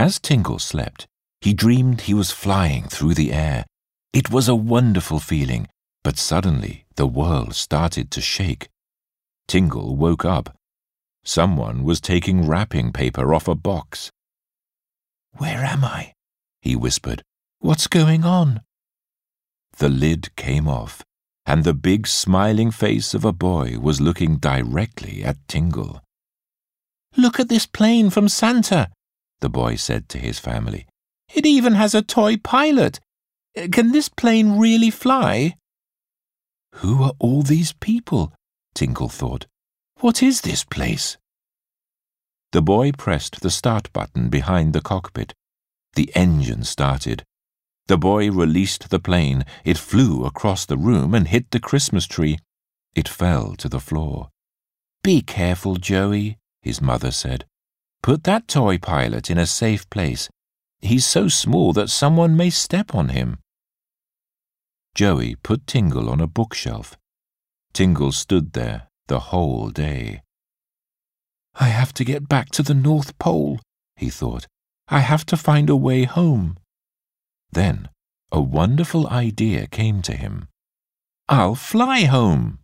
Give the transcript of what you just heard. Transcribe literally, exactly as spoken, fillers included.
As Tingle slept, he dreamed he was flying through the air. It was a wonderful feeling, but suddenly the world started to shake. Tingle woke up. Someone was taking wrapping paper off a box. "Where am I?" he whispered. "What's going on?" The lid came off, and the big smiling face of a boy was looking directly at Tingle. "Look at this plane from Santa," the boy said to his family. "It even has a toy pilot. Can this plane really fly?" "Who are all these people?" Tingle thought. "What is this place?" The boy pressed the start button behind the cockpit. The engine started. The boy released the plane. It flew across the room and hit the Christmas tree. It fell to the floor. "Be careful, Joey," his mother said. "Put that toy pilot in a safe place. He's so small that someone may step on him." Joey put Tingle on a bookshelf. Tingle stood there the whole day. "I have to get back to the North Pole," he thought. "I have to find a way home." Then a wonderful idea came to him. "I'll fly home,"